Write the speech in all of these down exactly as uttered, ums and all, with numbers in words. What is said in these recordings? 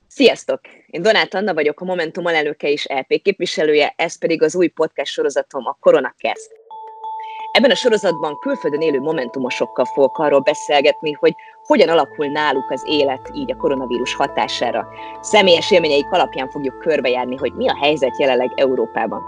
Sziasztok! Én Donát Anna vagyok, a Momentum alelnöke és é pé képviselője, ez pedig az új podcast sorozatom, a KoronaCast. Ebben a sorozatban külföldön élő momentumosokkal fogok arról beszélgetni, hogy hogyan alakul náluk az élet így a koronavírus hatására. Személyes élményeik alapján fogjuk körbejárni, hogy mi a helyzet jelenleg Európában.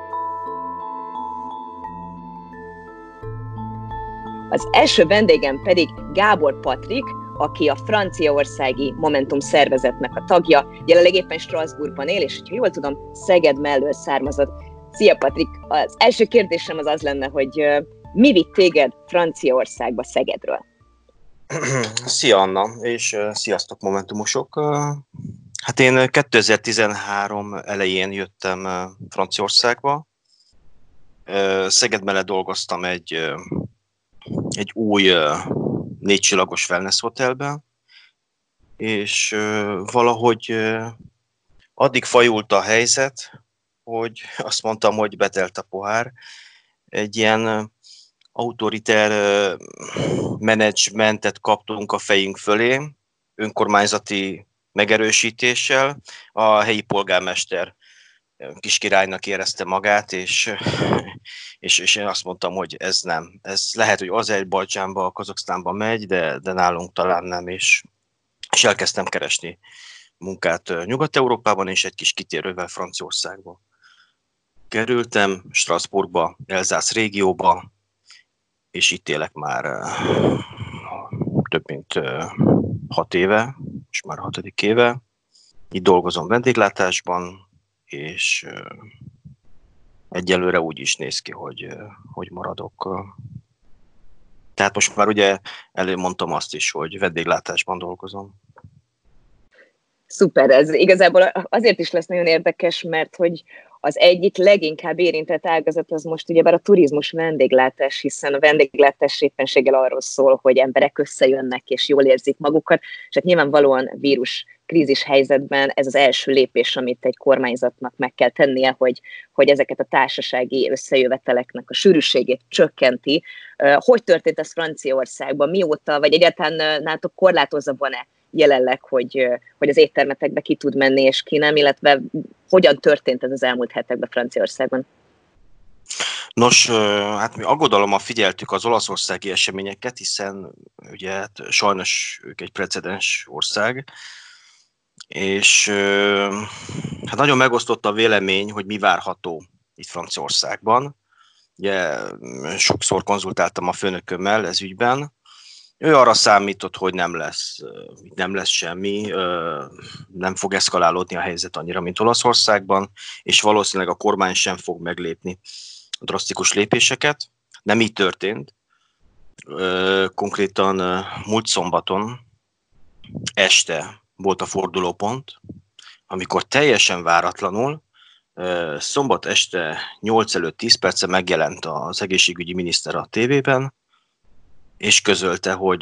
Az első vendégem pedig Gábor Patrik, aki a franciaországi Momentum szervezetnek a tagja, jelenleg éppen Strasbourgban él, és ha jól tudom, Szeged mellől származott. Szia Patrik! Az első kérdésem az az lenne, hogy uh, mi vitt téged Franciaországba Szegedről? Szia Anna, és uh, sziasztok Momentumosok! Uh, hát én kétezer-tizenhárom elején jöttem uh, Franciaországba. Uh, Szeged mellett dolgoztam egy, uh, egy új uh, négy csillagos wellness hotelben, és uh, valahogy uh, addig fajult a helyzet, hogy azt mondtam, hogy betelt a pohár. Egy ilyen uh, autoriter uh, menedzsmentet kaptunk a fejünk fölé, önkormányzati megerősítéssel. A helyi polgármester kiskirálynak érezte magát, és, és, és én azt mondtam, hogy ez nem. Ez lehet, hogy Azerbajdzsánba, Kazaksztánba megy, de, de nálunk talán nem, és, és elkezdtem keresni munkát Nyugat-Európában, és egy kis kitérővel Franciaországba. Kerültem Strasbourgba, Elzász régióba, és itt élek már uh, több mint uh, hat éve, és már hatodik éve. Itt dolgozom vendéglátásban, és uh, egyelőre úgy is néz ki, hogy, uh, hogy maradok. Tehát most már ugye előmondtam azt is, hogy vendéglátásban dolgozom. Szuper, ez igazából azért is lesz nagyon érdekes, mert hogy az egyik leginkább érintett ágazat az most ugyebár a turizmus, vendéglátás, hiszen a vendéglátás éppenséggel arról szól, hogy emberek összejönnek és jól érzik magukat, és hát nyilvánvalóan vírus krízis helyzetben ez az első lépés, amit egy kormányzatnak meg kell tennie, hogy, hogy ezeket a társasági összejöveteleknek a sűrűségét csökkenti. Hogy történt ez Franciaországban? Mióta, vagy egyáltalán nálatok korlátozva van-e jelenleg, hogy, hogy az éttermetekbe ki tud menni, és ki nem, illetve hogyan történt ez az elmúlt hetekben Franciaországban? Nos, hát mi aggodalommal figyeltük az olaszországi eseményeket, hiszen ugye hát sajnos ők egy precedens ország, és hát nagyon megosztott a vélemény, hogy mi várható itt Franciaországban. Ugye sokszor konzultáltam a főnökömmel ez ügyben. Ő arra számított, hogy nem lesz, nem lesz semmi, nem fog eszkalálódni a helyzet annyira, mint Olaszországban, és valószínűleg a kormány sem fog meglépni a drasztikus lépéseket. Nem így történt. Konkrétan múlt szombaton este volt a fordulópont, amikor teljesen váratlanul szombat este nyolc előtt tíz perce megjelent az egészségügyi miniszter a tévében, és közölte, hogy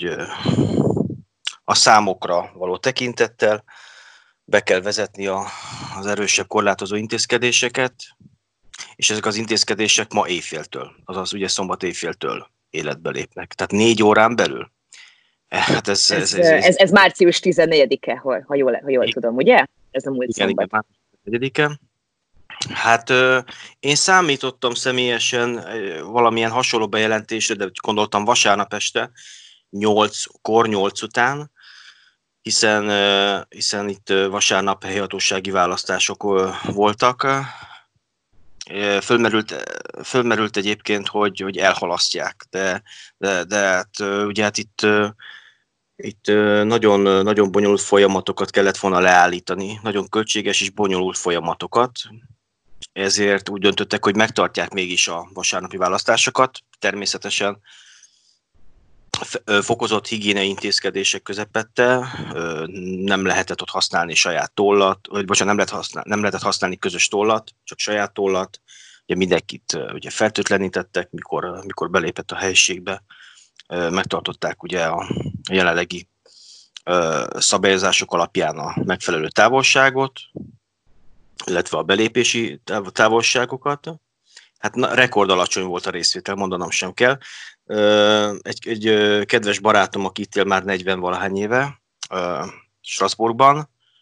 a számokra való tekintettel be kell vezetni a, az erősebb korlátozó intézkedéseket, és ezek az intézkedések ma éjféltől, azaz ugye szombat éjféltől életbe lépnek. Tehát négy órán belül. Hát ez, ez, ez, ez, ez, ez március tizennegyedike, ha, ha jól, ha jól tudom, ugye? Ez a múlt igen, szombat. Igen, március tizenegyedike. Hát én számítottam személyesen valamilyen hasonló bejelentésre, de gondoltam vasárnap este, nyolckor, nyolc után, hiszen, hiszen itt vasárnap helyhatósági választások voltak. Fölmerült, fölmerült egyébként, hogy, hogy elhalasztják, de, de, de hát, ugye hát itt, itt nagyon, nagyon bonyolult folyamatokat kellett volna leállítani, nagyon költséges és bonyolult folyamatokat. Ezért úgy döntöttek, hogy megtartják mégis a vasárnapi választásokat. Természetesen fokozott higiéniai intézkedések közepette, nem lehetett ott használni saját tollat, vagy bocsánat, nem, lehet használni, nem lehetett használni közös tollat, csak saját tollat. Ugye mindenkit ugye fertőtlenítettek, mikor, mikor belépett a helyiségbe. Megtartották ugye a jelenlegi szabályozások alapján a megfelelő távolságot, illetve a belépési távolságokat. Hát na, rekord alacsony volt a részvétel, mondanom sem kell. Egy, egy kedves barátom, aki itt él már negyven valahány éve, Strasbourgban,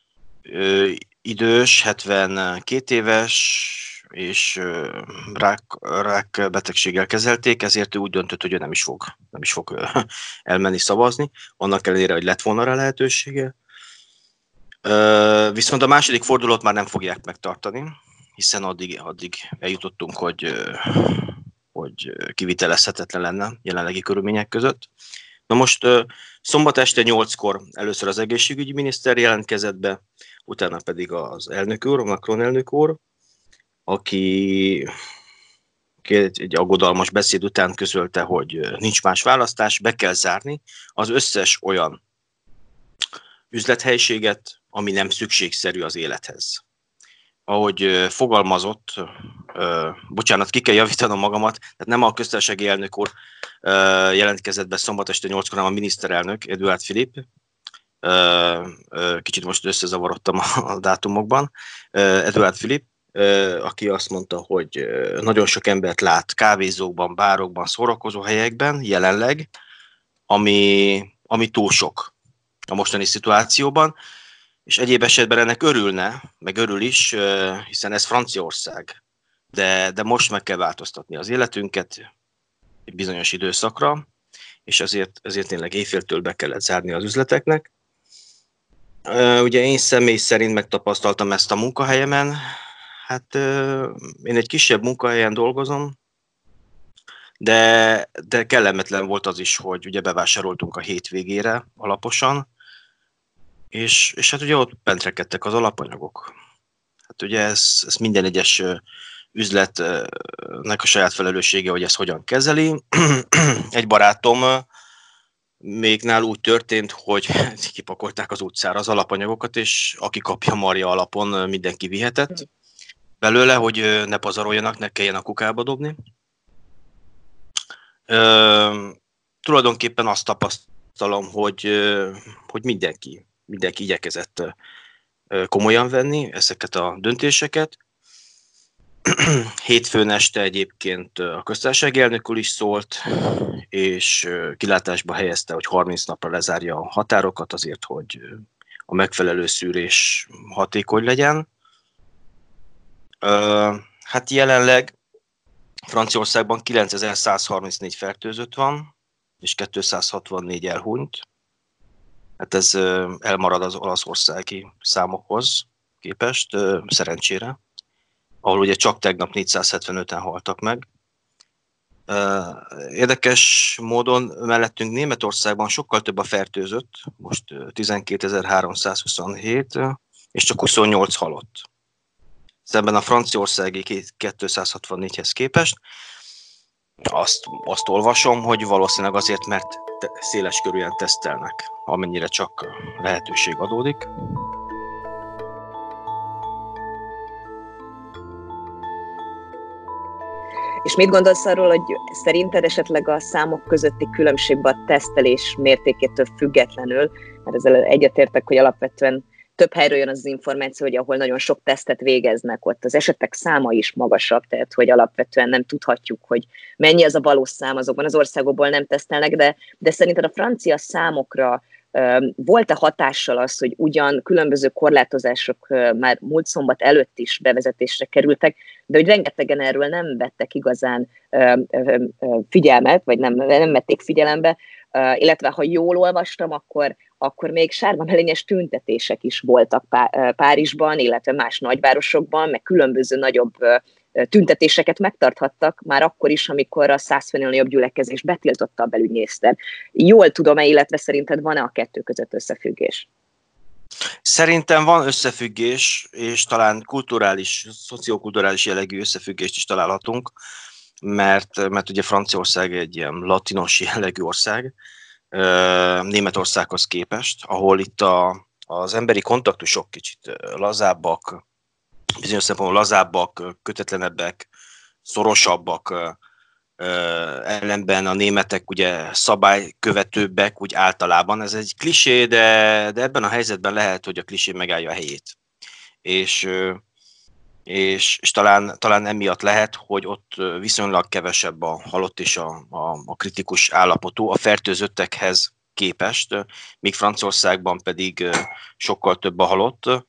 idős, hetvenkét éves, és rák, rák betegséggel kezelték, ezért ő úgy döntött, hogy ő nem is fog, nem is fog elmenni szavazni, annak ellenére, hogy lett volna rá lehetősége. Viszont a második fordulót már nem fogják megtartani, hiszen addig, addig eljutottunk, hogy, hogy kivitelezhetetlen lenne jelenlegi körülmények között. Na most szombat este nyolckor először az egészségügyi miniszter jelentkezett be, utána pedig az elnök úr, Macron elnök úr, aki egy, egy aggodalmas beszéd után közölte, hogy nincs más választás, be kell zárni az összes olyan üzlethelyiséget, ami nem szükségszerű az élethez. Ahogy fogalmazott, bocsánat, ki kell javítanom magamat, tehát nem a köztársasági elnök úr jelentkezett be szombat este nyolckor, hanem a miniszterelnök, Édouard Philippe. Kicsit most összezavarodtam a dátumokban. Édouard Philippe, aki azt mondta, hogy nagyon sok embert lát kávézókban, bárokban, szórakozó helyekben jelenleg, ami, ami túl sok a mostani szituációban, és egyéb esetben ennek örülne, meg örül is, hiszen ez Franciaország, de, de most meg kell változtatni az életünket egy bizonyos időszakra, és azért, azért tényleg éjféltől be kellett zárni az üzleteknek. Ugye én személy szerint megtapasztaltam ezt a munkahelyemen, hát én egy kisebb munkahelyen dolgozom, de, de kellemetlen volt az is, hogy ugye bevásároltunk a hétvégére alaposan, és, és hát ugye ott bentrekedtek az alapanyagok. Hát ugye ez, ez minden egyes üzletnek a saját felelőssége, hogy ezt hogyan kezeli. Egy barátom még nál úgy történt, hogy kipakolták az utcára az alapanyagokat, és aki kapja marja alapon, mindenki vihetett belőle, hogy ne pazaroljanak, ne kelljen a kukába dobni. Ö, tulajdonképpen azt tapasztalom, hogy, hogy mindenki, mindenki igyekezett komolyan venni ezeket a döntéseket. Hétfőn este egyébként a köztársasági elnök úr is szólt, és kilátásba helyezte, hogy harminc napra lezárja a határokat azért, hogy a megfelelő szűrés hatékony legyen. Hát jelenleg Franciaországban kilencezer-százharmincnégy fertőzött van, és kétszázhatvannégy elhunyt. Hát ez elmarad az olaszországi számokhoz képest, szerencsére, ahol ugye csak tegnap négyszázhetvenöten haltak meg. Érdekes módon mellettünk Németországban sokkal több a fertőzött, most tizenkétezer-háromszázhuszonhét, és csak huszonnyolc halott. Szemben a franciaországi kétszázhatvannégyhez képest. Azt, azt olvasom, hogy valószínűleg azért, mert széles körűen tesztelnek, amennyire csak lehetőség adódik. És mit gondolsz arról, hogy szerinted esetleg a számok közötti különbségben a tesztelés mértékétől függetlenül, mert ezzel egyetértek, hogy alapvetően több helyről jön az, az információ, hogy ahol nagyon sok tesztet végeznek, ott az esetek száma is magasabb, tehát hogy alapvetően nem tudhatjuk, hogy mennyi az a valós szám, azokban az országokból nem tesztelnek, de, de szerinted a francia számokra uh, volt-e hatással az, hogy ugyan különböző korlátozások uh, már múlt szombat előtt is bevezetésre kerültek, de hogy rengetegen erről nem vettek igazán uh, uh, figyelmet, vagy nem, nem vették figyelembe, uh, illetve ha jól olvastam, akkor akkor még sárga-melényes tüntetések is voltak Párizsban, illetve más nagyvárosokban, meg különböző nagyobb tüntetéseket megtarthattak, már akkor is, amikor a százfőnél jobb gyülekezés betiltotta a belügyminiszter. Jól tudom-e, illetve szerinted van-e a kettő között összefüggés? Szerintem van összefüggés, és talán kulturális, szociokulturális jellegű összefüggést is találhatunk, mert, mert ugye Franciaország egy ilyen latinos jellegű ország, Németországhoz képest, ahol itt a, az emberi kontaktusok kicsit lazábbak, bizonyos szempontból lazábbak, kötetlenebbek, szorosabbak, ellenben a németek ugye szabálykövetőbbek úgy általában. Ez egy klisé, de, de ebben a helyzetben lehet, hogy a klisé megállja a helyét. És, és, és talán, talán emiatt lehet, hogy ott viszonylag kevesebb a halott és a, a, a kritikus állapotú a fertőzöttekhez képest, míg Franciaországban pedig sokkal több a halott.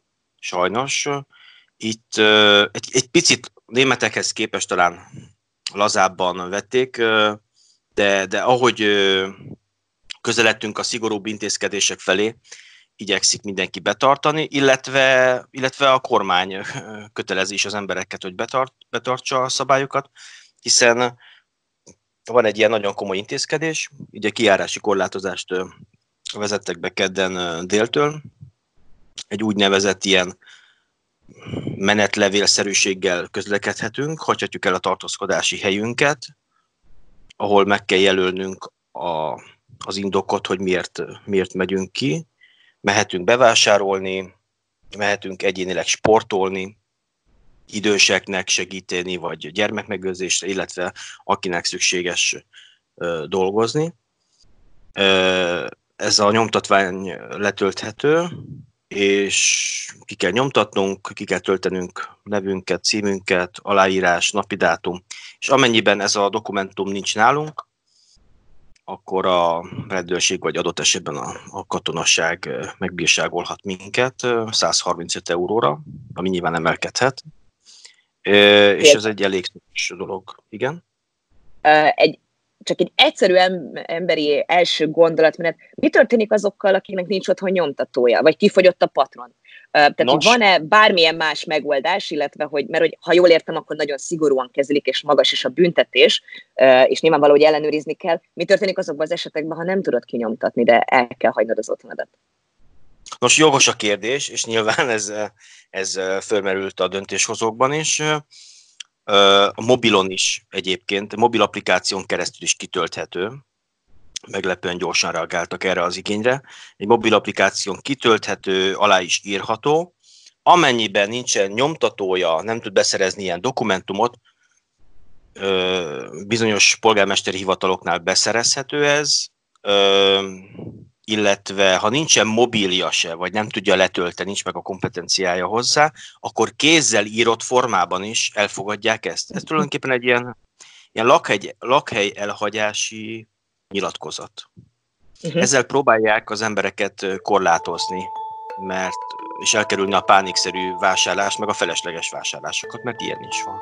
sajnos. Itt egy, egy picit németekhez képest talán lazábban vették, de, de ahogy közeledtünk a szigorúbb intézkedések felé, igyekszik mindenki betartani, illetve, illetve a kormány kötelezi is az embereket, hogy betart, betartsa a szabályokat, hiszen van egy ilyen nagyon komoly intézkedés, ugye kijárási korlátozást vezettek be kedden déltől, egy úgynevezett ilyen menetlevélszerűséggel közlekedhetünk, hagyhatjuk el a tartózkodási helyünket, ahol meg kell jelölnünk a, az indokot, hogy miért, miért megyünk ki. Mehetünk bevásárolni, mehetünk egyénileg sportolni, időseknek segíteni, vagy gyermekmegőrzésre, illetve akinek szükséges ö, dolgozni. Ö, ez a nyomtatvány letölthető, és ki kell nyomtatnunk, ki kell töltenünk nevünket, címünket, aláírás, napidátum, és amennyiben ez a dokumentum nincs nálunk, akkor a rendőrség vagy adott esetben a, a katonasság megbírságolhat minket száz harmincöt euróra, ami nyilván emelkedhet, és ez egy elég dolog. Igen? Egy Csak egy egyszerű emberi első gondolatmenet, mi történik azokkal, akiknek nincs otthon nyomtatója, vagy kifogyott a patron? Tehát, hogy van-e bármilyen más megoldás, illetve, hogy, mert hogy, ha jól értem, akkor nagyon szigorúan kezelik, és magas is a büntetés, és nyilvánvaló, hogy ellenőrizni kell. Mi történik azokban az esetekben, ha nem tudod kinyomtatni, de el kell hagynod az otthonodat? Nos, jogos a kérdés, és nyilván ez, ez fölmerült a döntéshozókban is. A mobilon is egyébként, a mobil applikáción keresztül is kitölthető. Meglepően gyorsan reagáltak erre az igényre. Egy mobil applikáción kitölthető, alá is írható. Amennyiben nincsen nyomtatója, nem tud beszerezni ilyen dokumentumot, bizonyos polgármesteri hivataloknál beszerezhető ez, illetve ha nincsen mobilja se, vagy nem tudja letölteni, nincs meg a kompetenciája hozzá, akkor kézzel írott formában is elfogadják ezt. Ez tulajdonképpen egy ilyen, ilyen lakhely, lakhely elhagyási nyilatkozat. Uh-huh. Ezzel próbálják az embereket korlátozni, mert, és elkerülni a pánikszerű vásárlást, meg a felesleges vásárlásokat, mert ilyen is van.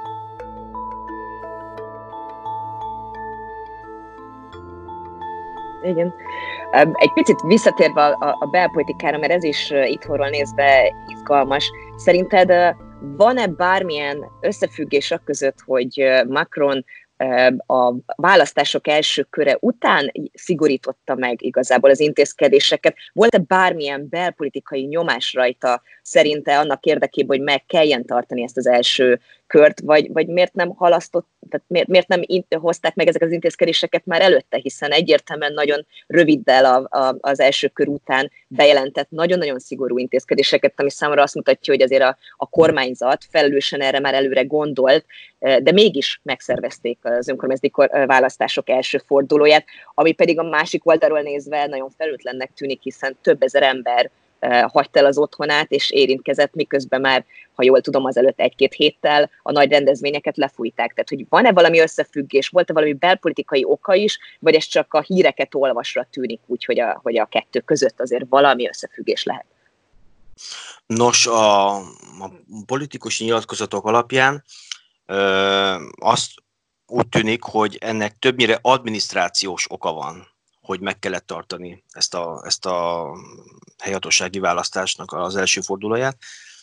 Igen. Egy picit visszatérve a, a belpolitikára, mert ez is itthonról nézve izgalmas. Szerinted van-e bármilyen összefüggés a között, hogy Macron a választások első köre után szigorította meg igazából az intézkedéseket? Volt-e bármilyen belpolitikai nyomás rajta szerinte annak érdekében, hogy meg kelljen tartani ezt az első kört, vagy, vagy miért nem halasztott, tehát miért, miért nem hozták meg ezek az intézkedéseket már előtte, hiszen egyértelműen nagyon röviddel a, a, az első kör után bejelentett nagyon-nagyon szigorú intézkedéseket, ami számomra azt mutatja, hogy azért a, a kormányzat felelősen erre már előre gondolt, de mégis megszervezték az önkormányzati választások első fordulóját, ami pedig a másik oldalról nézve nagyon felelőtlennek tűnik, hiszen több ezer ember hagyta el az otthonát, és érintkezett, miközben már, ha jól tudom, azelőtt egy-két héttel a nagy rendezvényeket lefújták. Tehát, hogy van-e valami összefüggés, volt-e valami belpolitikai oka is, vagy ez csak a híreket olvasra tűnik úgy, hogy a, hogy a kettő között azért valami összefüggés lehet? Nos, a, a politikusi nyilatkozatok alapján ö, azt úgy tűnik, hogy ennek többnyire adminisztrációs oka van, hogy meg kellett tartani ezt a, ezt a helyhatósági választásnak az első fordulóját.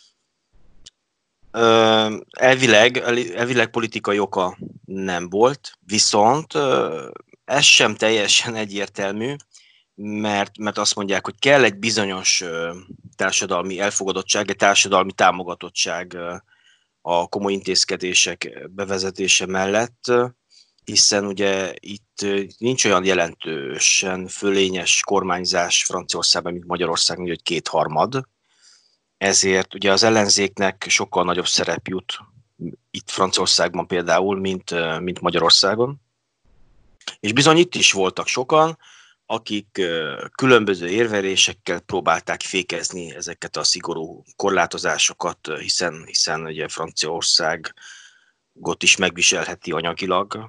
Ö, elvileg, elvileg politikai oka nem volt, viszont ö, ez sem teljesen egyértelmű, mert, mert azt mondják, hogy kell egy bizonyos ö, társadalmi elfogadottság, egy társadalmi támogatottság ö, a komoly intézkedések bevezetése mellett, hiszen ugye itt nincs olyan jelentősen fölényes kormányzás Franciaországban, mint Magyarországon, hogy kétharmad. Ezért ugye az ellenzéknek sokkal nagyobb szerep jut itt Franciaországban például, mint, mint Magyarországon. És bizony itt is voltak sokan, akik különböző érvelésekkel próbálták fékezni ezeket a szigorú korlátozásokat, hiszen, hiszen ugye Franciaországot is megviselheti anyagilag.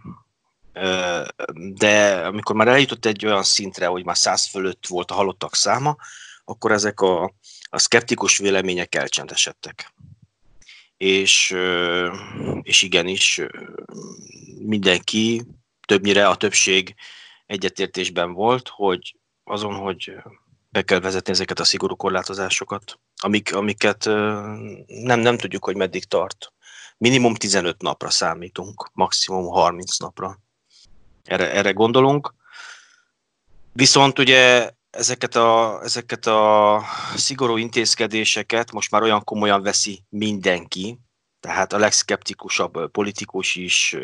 De amikor már eljutott egy olyan szintre, hogy már száz fölött volt a halottak száma, akkor ezek a a szkeptikus vélemények elcsendesedtek. És, és igenis mindenki, többnyire a többség egyetértésben volt, hogy azon, hogy be kell vezetni ezeket a szigorú korlátozásokat, amik, amiket nem, nem tudjuk, hogy meddig tart. Minimum tizenöt napra számítunk, maximum harminc napra. Erre, erre gondolunk. Viszont ugye ezeket a, ezeket a szigorú intézkedéseket most már olyan komolyan veszi mindenki, tehát a legszkeptikusabb politikus is,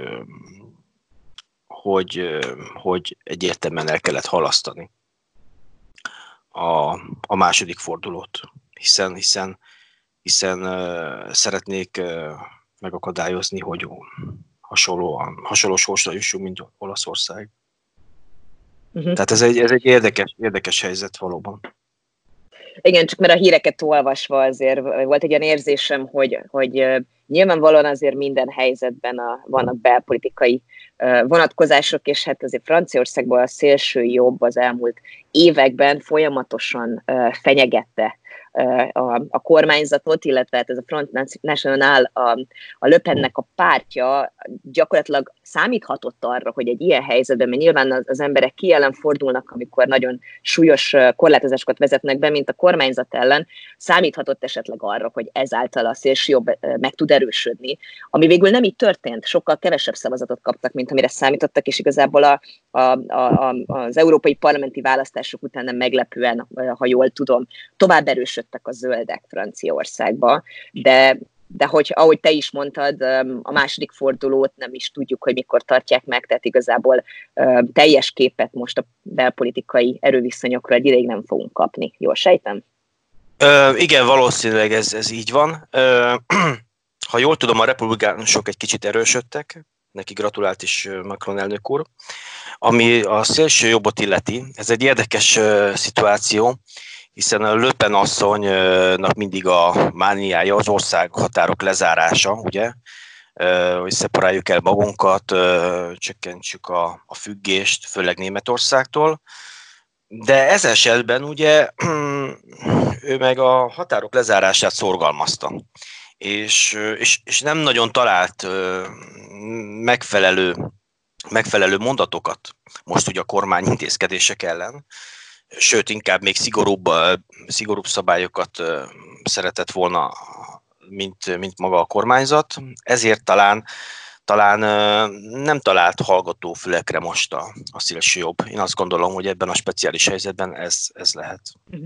hogy, hogy egyértelműen el kellett halasztani a, a második fordulót, hiszen, hiszen, hiszen uh, szeretnék uh, megakadályozni, hogy hasonlóan, hasonló sorsra jussunk, mint Olaszország. Uh-huh. Tehát ez egy, ez egy érdekes, érdekes helyzet valóban. Igen, csak mert a híreket olvasva azért volt egy olyan érzésem, hogy, hogy nyilvánvalóan azért minden helyzetben a, vannak belpolitikai vonatkozások, és hát azért Franciaországban a szélső jobb az elmúlt években folyamatosan fenyegette a, a kormányzatot, illetve hát ez a Front National, a, a Le Pennek a pártja gyakorlatilag számíthatott arra, hogy egy ilyen helyzetben, mert nyilván az, az emberek ki ellen fordulnak, amikor nagyon súlyos korlátozásokat vezetnek be, mint a kormányzat ellen, számíthatott esetleg arra, hogy ezáltal a szélső jobb meg tud erősödni, ami végül nem így történt, sokkal kevesebb szavazatot kaptak, mint amire számítottak, és igazából a, a, a, az európai parlamenti választások után nem meglepően, ha jól tudom, tovább erősödtek a zöldek Franciaországba, de de hogy, ahogy te is mondtad, a második fordulót nem is tudjuk, hogy mikor tartják meg, tehát igazából teljes képet most a belpolitikai erőviszonyokról egy ideig nem fogunk kapni. Jól sejtem? Ö, igen, valószínűleg ez, ez így van. Ö, ha jól tudom, a republikánusok egy kicsit erősödtek, neki gratulált is Macron elnök úr. Ami a szélső jobbot illeti, ez egy érdekes uh, szituáció, hiszen a Le Pen asszonynak mindig a mániája az ország határok lezárása, ugye, hogy szeparáljuk el magunkat, csökkentsük a, a függést, főleg Németországtól. De ez esetben ugye ő meg a határok lezárását szorgalmazta, és, és, és nem nagyon talált megfelelő, megfelelő mondatokat most ugye a kormány intézkedések ellen, sőt, inkább még szigorúbb, szigorúbb szabályokat szeretett volna, mint, mint maga a kormányzat. Ezért talán, talán nem talált hallgatófülekre most a, a szélső jobb. Én azt gondolom, hogy ebben a speciális helyzetben ez, ez lehet.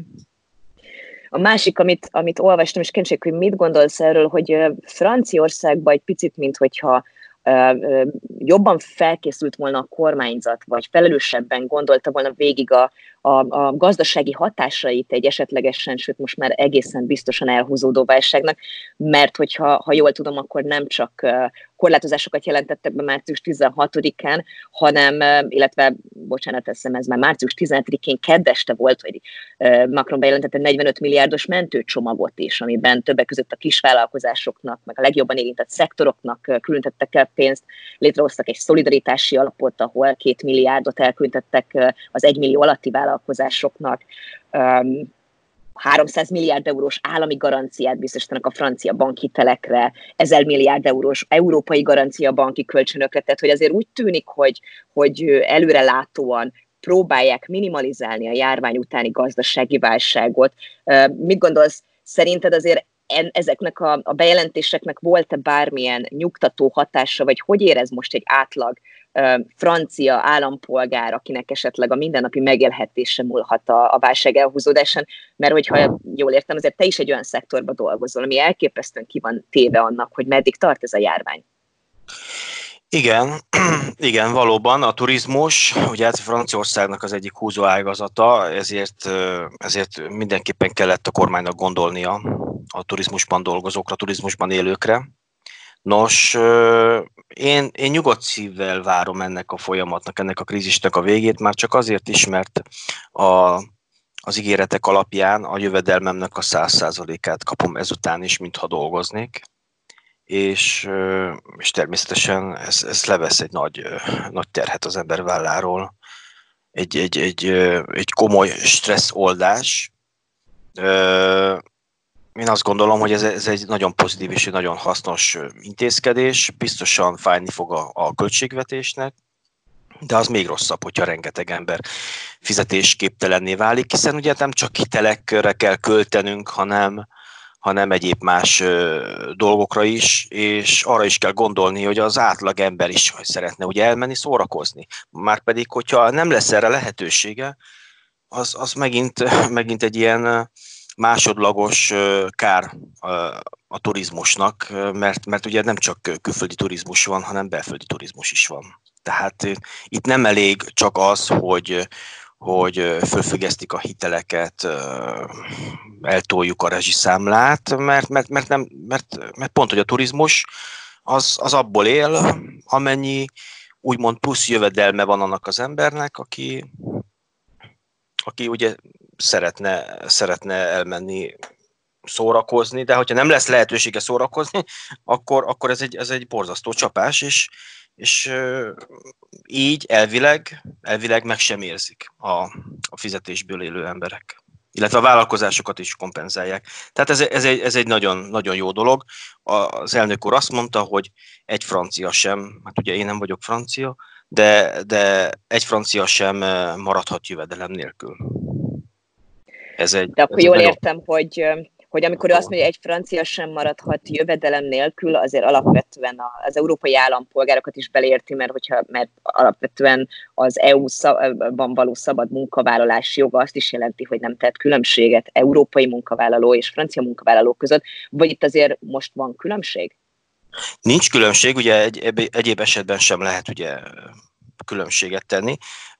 A másik, amit, amit olvastam, és kíváncsi, hogy mit gondolsz erről, hogy Franciaországban egy picit, mint hogyha jobban felkészült volna a kormányzat, vagy felelősebben gondolta volna végig a, a, a gazdasági hatásait egy esetlegesen, sőt most már egészen biztosan elhúzódó válságnak, mert hogyha ha jól tudom, akkor nem csak korlátozásokat jelentettek be március tizenhatodikán, hanem, illetve, bocsánat, eszem, ez már március tizenhetedikén kedd este volt, hogy Macron bejelentette negyvenöt milliárdos mentőcsomagot is, amiben többek között a kisvállalkozásoknak, meg a legjobban érintett szektoroknak különítettek el pénzt, létrehoztak egy szolidaritási alapot, ahol két milliárdot elkülönítettek az egymillió alatti vállalkozásoknak, háromszáz milliárd eurós állami garanciát biztosítanak a francia bankhitelekre, ezer milliárd eurós európai garancia banki kölcsönökre, tehát hogy azért úgy tűnik, hogy, hogy előrelátóan próbálják minimalizálni a járvány utáni gazdasági válságot. Mit gondolsz, szerinted azért ezeknek a, a bejelentéseknek volt-e bármilyen nyugtató hatása, vagy hogy érez most egy átlag uh, francia állampolgár, akinek esetleg a mindennapi megélhetése múlhat a, a válság elhúzódásán, mert hogyha jól értem, azért te is egy olyan szektorban dolgozol, ami elképesztően ki van téve annak, hogy meddig tart ez a járvány. Igen, igen, valóban a turizmus, ugye ez Franciaországnak az egyik húzó ágazata, ezért, ezért mindenképpen kellett a kormánynak gondolnia a turizmusban dolgozókra, a turizmusban élőkre. Nos, én, én nyugodt szívvel várom ennek a folyamatnak, ennek a krízisnek a végét, már csak azért is, mert a, az ígéretek alapján a jövedelmemnek a száz százalékát kapom ezután is, mintha dolgoznék. És, és természetesen ez, ez levesz egy nagy, nagy terhet az ember válláról, egy, egy, egy, egy komoly stressz oldás. Én azt gondolom, hogy ez, ez egy nagyon pozitív és egy nagyon hasznos intézkedés, biztosan fájni fog a, a költségvetésnek, de az még rosszabb, hogyha rengeteg ember fizetésképtelenné válik, hiszen ugye nem csak hitelekre kell költenünk, hanem, hanem egyéb más ö, dolgokra is, és arra is kell gondolni, hogy az átlag ember is szeretne ugye elmenni szórakozni. Márpedig, hogyha nem lesz erre lehetősége, az, az megint, megint egy ilyen másodlagos kár a turizmusnak, mert, mert ugye nem csak külföldi turizmus van, hanem belföldi turizmus is van. Tehát itt nem elég csak az, hogy, hogy fölfüggesztik a hiteleket, eltoljuk a rezsiszámlát, mert, mert, mert, nem, mert, mert pont, hogy a turizmus az, az abból él, amennyi úgymond plusz jövedelme van annak az embernek, aki, aki ugye szeretne, szeretne elmenni szórakozni, de hogyha nem lesz lehetősége szórakozni, akkor, akkor ez, egy, ez egy borzasztó csapás, és, és így elvileg, elvileg meg sem érzik a, a fizetésből élő emberek. Illetve a vállalkozásokat is kompenzálják. Tehát ez, ez, egy, ez egy nagyon, nagyon jó dolog. Az elnök úr azt mondta, hogy egy francia sem, hát ugye én nem vagyok francia, de, de egy francia sem maradhat jövedelem nélkül. Ez egy, de akkor ez jól nagyon... értem, hogy, hogy amikor ő azt mondja, hogy egy francia sem maradhat jövedelem nélkül, azért alapvetően az európai állampolgárokat is beleérti, mert, hogyha, mert alapvetően az é u-ban való szabad munkavállalási joga azt is jelenti, hogy nem tett különbséget európai munkavállaló és francia munkavállaló között, vagy itt azért most van különbség? Nincs különbség, ugye egy, egyéb esetben sem lehet ugye különbséget tenni.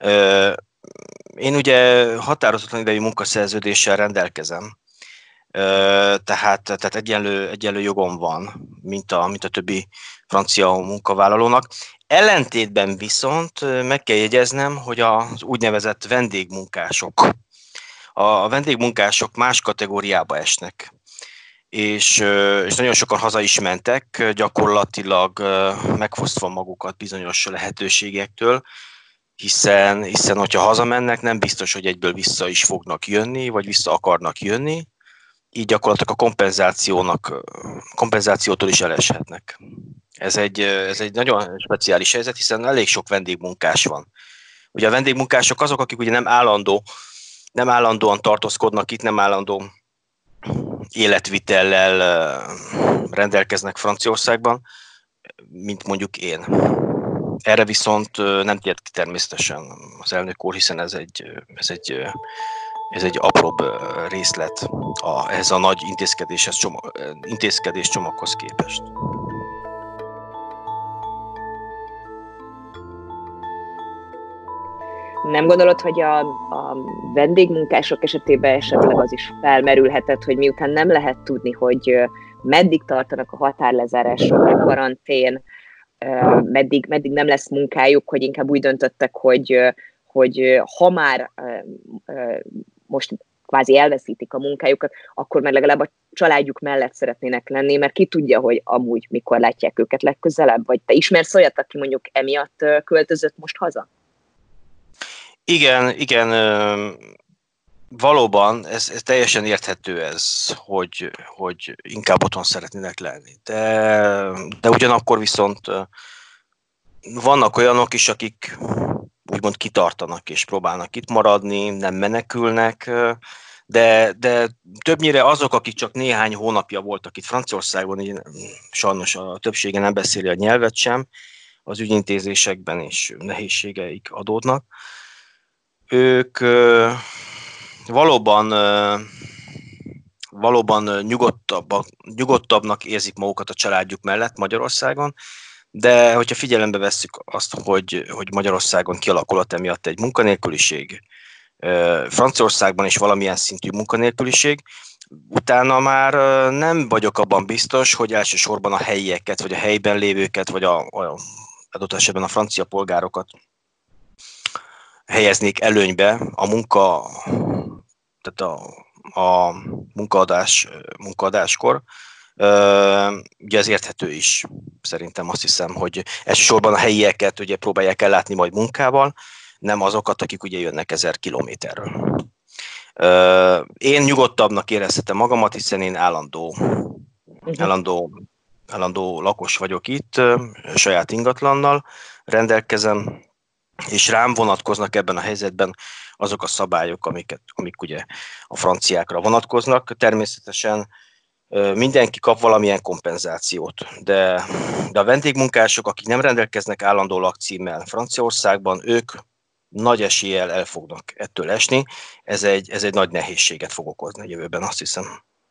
Én ugye határozatlan idejű munkaszerződéssel rendelkezem, tehát, tehát egyenlő, egyenlő jogom van, mint a, mint a többi francia munkavállalónak. Ellentétben viszont meg kell jegyeznem, hogy az úgynevezett vendégmunkások, a vendégmunkások más kategóriába esnek. És, és nagyon sokan haza is mentek, gyakorlatilag megfosztva magukat bizonyos lehetőségektől, hiszen, hiszen hogyha hazamennek, nem biztos, hogy egyből vissza is fognak jönni, vagy vissza akarnak jönni, így gyakorlatilag a kompenzációnak, kompenzációtól is eleshetnek. Ez egy, ez egy nagyon speciális helyzet, hiszen elég sok vendégmunkás van. Ugye a vendégmunkások azok, akik ugye nem állandó, nem állandóan tartózkodnak itt, nem állandó életvitellel rendelkeznek Franciaországban, mint mondjuk én. Erre viszont nem tért ki természetesen az elnök úr, hiszen ez egy, ez egy, ez egy apróbb részlet a, ez a nagy intézkedéshez, csomag, intézkedés csomaghoz képest. Nem gondolod, hogy a, a vendégmunkások esetében esetleg az is felmerülhetett, hogy miután nem lehet tudni, hogy meddig tartanak a határlezárások, a karantén, meddig, meddig nem lesz munkájuk, hogy inkább úgy döntöttek, hogy, hogy ha már most kvázi elveszítik a munkájukat, akkor már legalább a családjuk mellett szeretnének lenni, mert ki tudja, hogy amúgy mikor látják őket legközelebb, vagy te ismersz olyat, aki mondjuk emiatt költözött most haza? Igen, igen, valóban ez, ez teljesen érthető ez, hogy, hogy inkább otthon szeretnének lenni. De, de ugyanakkor viszont vannak olyanok is, akik úgymond kitartanak és próbálnak itt maradni, nem menekülnek, de, de többnyire azok, akik csak néhány hónapja voltak itt Franciaországban, így sajnos a többsége nem beszéli a nyelvet sem, az ügyintézésekben is nehézségeik adódnak. Ők valóban, valóban nyugodtabbak, nyugodtabbnak érzik magukat a családjuk mellett Magyarországon, de hogyha figyelembe vesszük azt, hogy, hogy Magyarországon kialakulhat emiatt egy munkanélküliség, Franciaországban is valamilyen szintű munkanélküliség, utána már nem vagyok abban biztos, hogy elsősorban a helyieket, vagy a helyben lévőket, vagy a, a adott esetben a francia polgárokat helyeznék előnybe a munka, tehát a, a munkaadás, munkaadáskor. Ugye ez érthető is, szerintem azt hiszem, hogy elsősorban a helyieket ugye próbálják ellátni majd munkával, nem azokat, akik ugye jönnek ezer kilométerről. Én nyugodtabbnak érezhetem magamat, hiszen én állandó, Uh-huh. állandó, állandó lakos vagyok itt, saját ingatlannal rendelkezem, és rám vonatkoznak ebben a helyzetben azok a szabályok, amiket, amik ugye a franciákra vonatkoznak. Természetesen mindenki kap valamilyen kompenzációt, de, de a vendégmunkások, akik nem rendelkeznek állandó lakcímmel Franciaországban, ők nagy eséllyel el fognak ettől esni. Ez egy, ez egy nagy nehézséget fog okozni a jövőben, azt hiszem.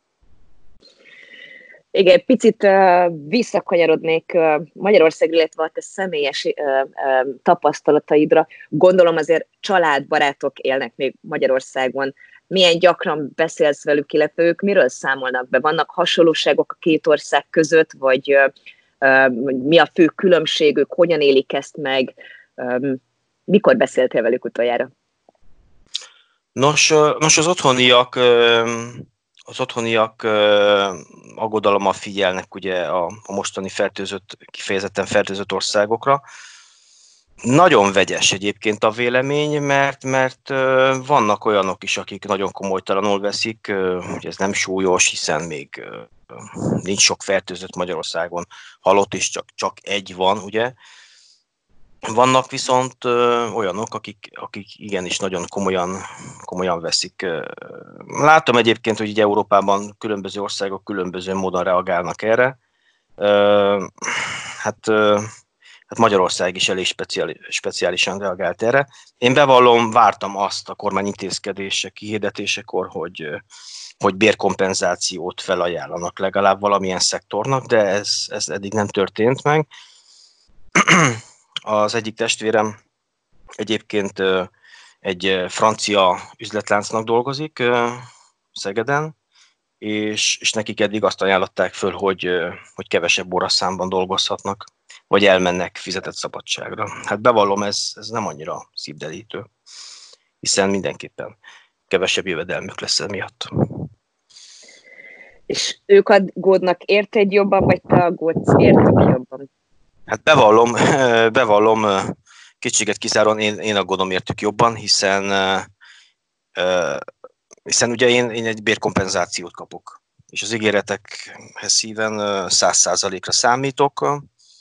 Igen, picit uh, visszakanyarodnék uh, Magyarország, illetve a te személyes uh, uh, tapasztalataidra. Gondolom azért családbarátok élnek még Magyarországon. Milyen gyakran beszélsz velük, illetve ők miről számolnak be? Vannak hasonlóságok a két ország között, vagy uh, uh, mi a fő különbség, ők hogyan élik ezt meg? Um, mikor beszéltél velük utoljára? Nos, nos az otthoniak... Az otthoniak uh, aggodalommal figyelnek ugye a, a mostani fertőzött, kifejezetten fertőzött országokra. Nagyon vegyes egyébként a vélemény, mert, mert uh, vannak olyanok is, akik nagyon komolytalanul veszik, uh, hogy ez nem súlyos, hiszen még uh, nincs sok fertőzött Magyarországon, halott is csak, csak egy van, ugye. Vannak viszont ö, olyanok, akik, akik igenis nagyon komolyan, komolyan veszik. Látom egyébként, hogy így Európában különböző országok különböző módon reagálnak erre. Ö, hát, ö, hát Magyarország is elég speciális, speciálisan reagált erre. Én bevallom, vártam azt a kormány intézkedések kihirdetésekor, hogy, hogy bérkompenzációt felajánlanak legalább valamilyen szektornak, de ez, ez eddig nem történt meg. Az egyik testvérem egyébként egy francia üzletláncnak dolgozik Szegeden, és, és nekik eddig azt ajánlották föl, hogy, hogy kevesebb óraszámban dolgozhatnak, vagy elmennek fizetett szabadságra. Hát bevallom, ez, ez nem annyira szívderítő, hiszen mindenképpen kevesebb jövedelmük lesz emiatt. És ők aggódnak érted jobban, vagy te aggódsz értük jobban? Hát bevallom, bevallom kétséget kizáron, én, én aggódom értük jobban, hiszen, hiszen ugye én, én egy bérkompenzációt kapok, és az ígéretekhez szíven száz százalékra számítok,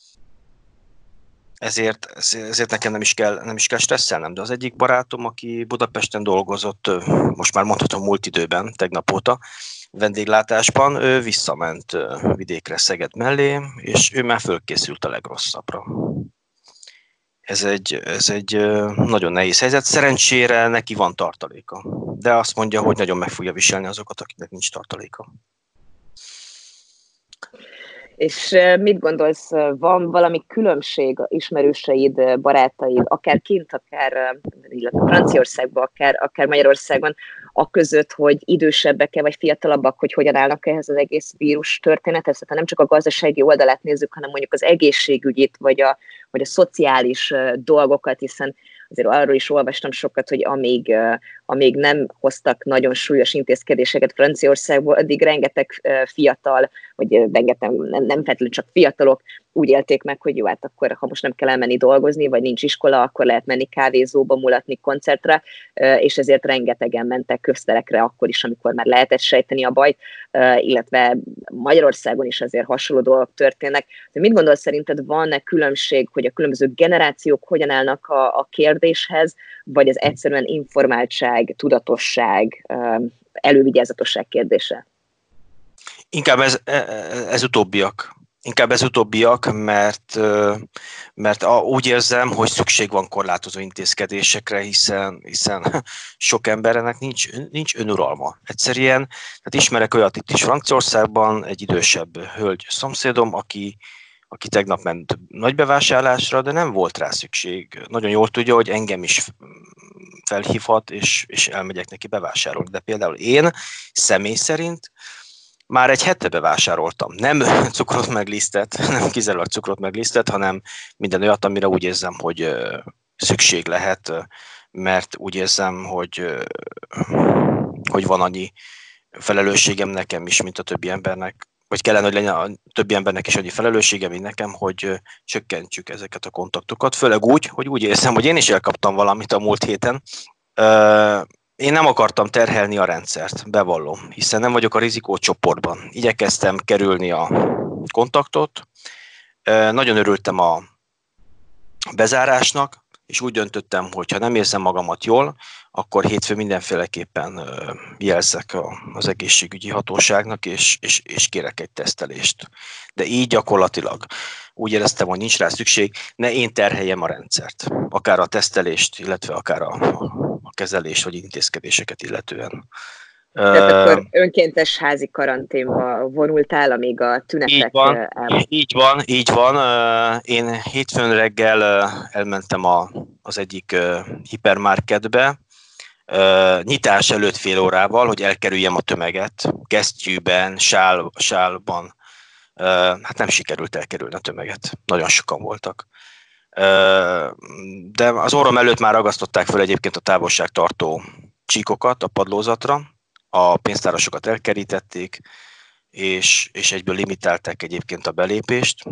ezért, ezért nekem nem is, kell, nem is kell stresszelnem, de az egyik barátom, aki Budapesten dolgozott, most már mondhatom múlt időben, tegnap óta, vendéglátásban, ő visszament vidékre Szeged mellé, és ő már fölkészült a legrosszabbra. Ez egy, ez egy nagyon nehéz helyzet. Szerencsére neki van tartaléka, de azt mondja, hogy nagyon meg fogja viselni azokat, akiknek nincs tartaléka. És mit gondolsz, van valami különbség ismerőseid, barátaid, akár kint, akár illetve Franciaországban, akár, akár Magyarországon, a között, hogy idősebbek-e vagy fiatalabbak, hogy hogyan állnak ehhez az egész vírus történethez? Tehát nem csak a gazdasági oldalát nézzük, hanem mondjuk az egészségügyit, vagy a, vagy a szociális dolgokat, hiszen azért arról is olvastam sokat, hogy amíg, amíg nem hoztak nagyon súlyos intézkedéseket Franciaországból, addig rengeteg fiatal, vagy rengeteg, nem, nem feltétlenül csak fiatalok úgy élték meg, hogy jó, hát akkor, ha most nem kell elmenni dolgozni, vagy nincs iskola, akkor lehet menni kávézóba, mulatni, koncertre, és ezért rengetegen mentek közterekre akkor is, amikor már lehetett sejteni a bajt, illetve Magyarországon is azért hasonló dolgok történnek. De mit gondolsz, szerinted van-e különbség, hogy a különböző generációk hogyan állnak a, a kérdéshez, vagy ez egyszerűen informáltság, tudatosság, elővigyázatosság kérdése? Inkább ez, ez utóbbiak. Inkább ez utóbbiak, mert, mert úgy érzem, hogy szükség van korlátozó intézkedésekre, hiszen, hiszen sok embernek nincs, nincs önuralma. Egyszerűen, tehát ismerek olyat itt is Franciaországban, egy idősebb hölgy szomszédom, aki, aki tegnap ment nagy bevásárlásra, de nem volt rá szükség. Nagyon jól tudja, hogy engem is felhívhat, és, és elmegyek neki bevásárolni. De például én személy szerint már egy hete bevásároltam. Nem cukrot meg lisztet, nem kizárólag cukrot meg lisztet, hanem minden olyat, amire úgy érzem, hogy szükség lehet, mert úgy érzem, hogy, hogy van annyi felelősségem nekem is, mint a többi embernek, vagy kellene, hogy legyen a többi embernek is annyi felelőssége, mint nekem, hogy csökkentsük ezeket a kontaktokat. Főleg úgy, hogy úgy érzem, hogy én is elkaptam valamit a múlt héten, én nem akartam terhelni a rendszert, bevallom, hiszen nem vagyok a rizikócsoportban. Igyekeztem kerülni a kontaktot, nagyon örültem a bezárásnak, és úgy döntöttem, hogy ha nem érzem magamat jól, akkor hétfőn mindenféleképpen jelzek az egészségügyi hatóságnak, és, és, és kérek egy tesztelést. De így gyakorlatilag úgy éreztem, hogy nincs rá szükség, ne én terheljem a rendszert, akár a tesztelést, illetve akár a, a kezelést vagy intézkedéseket illetően. Tehát akkor önkéntes házi karanténba vonultál, amíg a tünetek így van, el... így van, így van. Én hétfőn reggel elmentem a, az egyik hipermarketbe, nyitás előtt fél órával, hogy elkerüljem a tömeget, kesztyűben, sál, sálban. Hát nem sikerült elkerülni a tömeget, nagyon sokan voltak. De az orrom előtt már ragasztották fel egyébként a távolságtartó csíkokat a padlózatra, a pénztárasokat elkerítették, és, és egyből limitálták egyébként a belépést.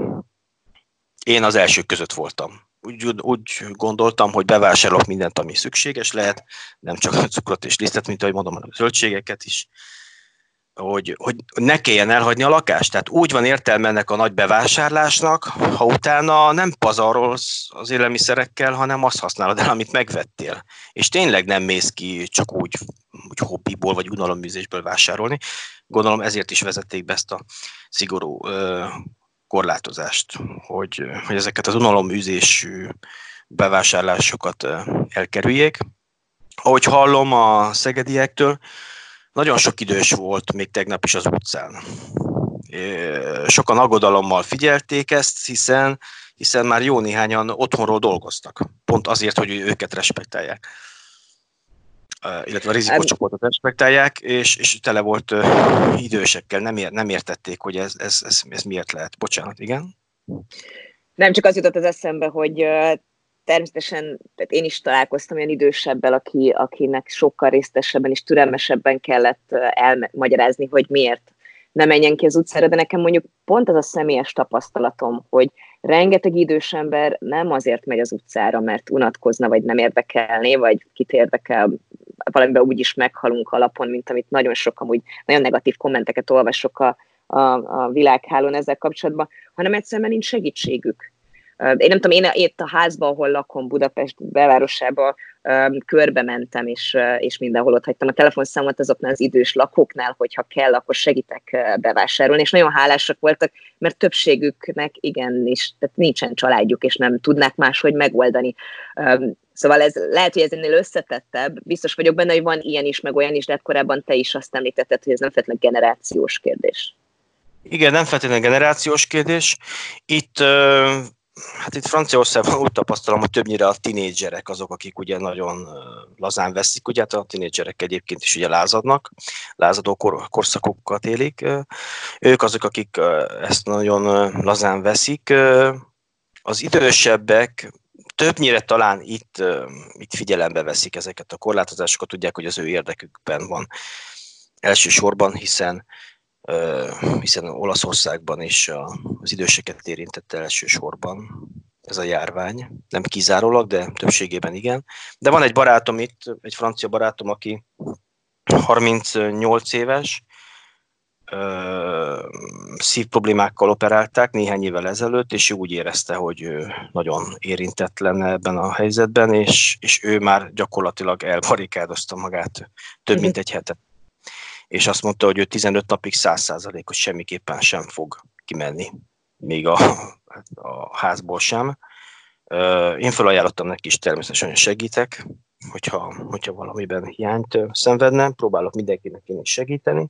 Én az elsők között voltam. Úgy, úgy gondoltam, hogy bevásárolok mindent, ami szükséges lehet, nem csak a cukrot és lisztet, mint ahogy mondom, hanem a zöldségeket is, hogy, hogy ne kelljen elhagyni a lakást. Tehát úgy van értelme ennek a nagy bevásárlásnak, ha utána nem pazarolsz az élelmiszerekkel, hanem azt használod el, amit megvettél. És tényleg nem mész ki csak úgy, úgy hobbiból vagy unalomműzésből vásárolni. Gondolom ezért is vezették be ezt a szigorú ö, korlátozást, hogy, hogy ezeket az unalomműzésű bevásárlásokat elkerüljék. Ahogy hallom a szegediektől, nagyon sok idős volt még tegnap is az utcán. Sokan aggodalommal figyelték ezt, hiszen, hiszen már jó néhányan otthonról dolgoztak. Pont azért, hogy őket respektálják. Illetve a rizikócsoportot respektálják, és, és tele volt idősekkel. Nem, ér, nem értették, hogy ez, ez, ez, ez miért lehet. Bocsánat, igen? Nem, csak az jutott az eszembe, hogy természetesen tehát én is találkoztam olyan idősebbel, aki, akinek sokkal részletesebben és türelmesebben kellett elmagyarázni, hogy miért ne menjen ki az utcára, de nekem mondjuk pont az a személyes tapasztalatom, hogy rengeteg idős ember nem azért megy az utcára, mert unatkozna, vagy nem érdekelné, vagy kit érdekel, valamiben úgy is meghalunk alapon, mint amit nagyon sokan úgy nagyon negatív kommenteket olvasok a, a, a világhálón ezzel kapcsolatban, hanem egyszerűen nincs segítségük. Én nem tudom, én itt a házban, ahol lakom, Budapest belvárosában körbe mentem, és, és mindenhol ott hagytam a telefonszámot azoknál az idős lakóknál, hogyha kell, akkor segítek bevásárolni, és nagyon hálásak voltak, mert többségüknek igenis, tehát nincsen családjuk, és nem tudnák máshogy megoldani. Szóval ez lehet, hogy ez ennél összetettebb, biztos vagyok benne, hogy van ilyen is, meg olyan is, de hát korábban te is azt említetted, hogy ez nem feltétlenül generációs kérdés. Igen, nem feltétlenül generációs kérdés. Itt Hát itt Franciaországban úgy tapasztalom, hogy többnyire a tinédzserek azok, akik ugye nagyon lazán veszik, ugye hát a tinédzserek egyébként is ugye lázadnak, lázadó kor, korszakokat élik. Ők azok, akik ezt nagyon lazán veszik. Az idősebbek többnyire talán itt, itt figyelembe veszik ezeket a korlátozásokat, tudják, hogy az ő érdekükben van elsősorban, hiszen hiszen Olaszországban is az időseket érintette elsősorban ez a járvány. Nem kizárólag, de többségében igen. De van egy barátom itt, egy francia barátom, aki harmincnyolc éves, szívproblémákkal operálták néhány évvel ezelőtt, és ő úgy érezte, hogy ő nagyon érintett lenne ebben a helyzetben, és, és ő már gyakorlatilag elbarikádozta magát több mint egy hetet. És azt mondta, hogy ő tizenöt napig száz százalékos semmiképpen sem fog kimenni, még a, a házból sem. Én felajánlottam neki is természetesen, hogy segítek, hogyha, hogyha valamiben hiányt szenvedne, próbálok mindenkinek én is segíteni,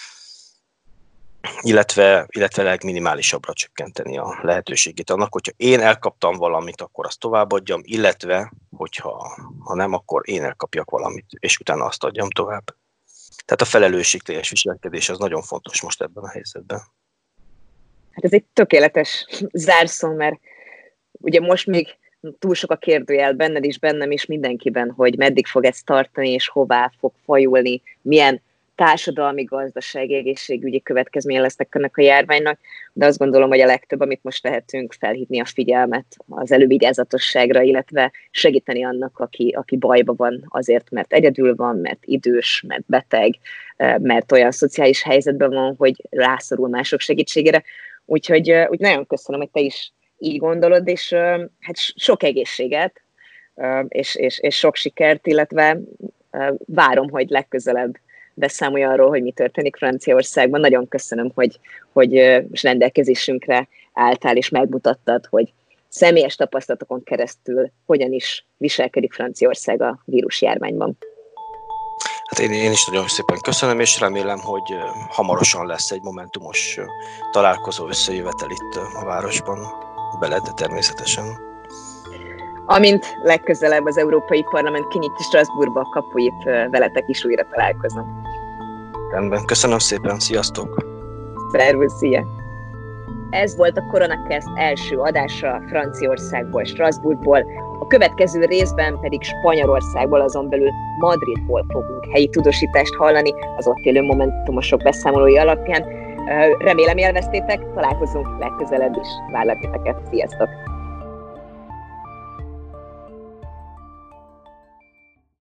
illetve, illetve legminimálisabbra csökkenteni a lehetőségét annak, hogyha én elkaptam valamit, akkor azt továbbadjam, illetve, hogyha ha nem, akkor én elkapjak valamit, és utána azt adjam tovább. Tehát a felelősségteljes viselkedés az nagyon fontos most ebben a helyzetben. Hát ez egy tökéletes zárszó, mert ugye most még túl sok a kérdőjel benned is, bennem is, mindenkiben, hogy meddig fog ez tartani, és hová fog fajulni, milyen társadalmi, gazdasági, egészségügyi következménye lesznek ennek a járványnak, de azt gondolom, hogy a legtöbb, amit most tehetünk, felhívni a figyelmet az elővigyázatosságra, illetve segíteni annak, aki, aki bajban van azért, mert egyedül van, mert idős, mert beteg, mert olyan szociális helyzetben van, hogy rászorul mások segítségére. Úgyhogy úgy nagyon köszönöm, hogy te is így gondolod, és hát sok egészséget, és, és, és sok sikert, illetve várom, hogy legközelebb beszámolj arról, hogy mi történik Franciaországban. Nagyon köszönöm, hogy, hogy rendelkezésünkre álltál, és megmutattad, hogy személyes tapasztalatokon keresztül hogyan is viselkedik Franciaország a vírusjárványban. Hát én, én is nagyon szépen köszönöm, és remélem, hogy hamarosan lesz egy momentumos találkozó, összejövetel itt a városban, veled természetesen. Amint legközelebb az Európai Parlament kinyitja Strasbourgba a kapuit, veletek is újra találkozom. Rendben, köszönöm szépen, sziasztok! Szervusz, szia! Ez volt a Coronacast első adása Franciaországból, Strasbourgból, a következő részben pedig Spanyolországból, azon belül Madridból fogunk helyi tudósítást hallani az ott élő momentumosok beszámolói alapján. Remélem élveztétek, találkozunk legközelebb is, várlak titeket, sziasztok!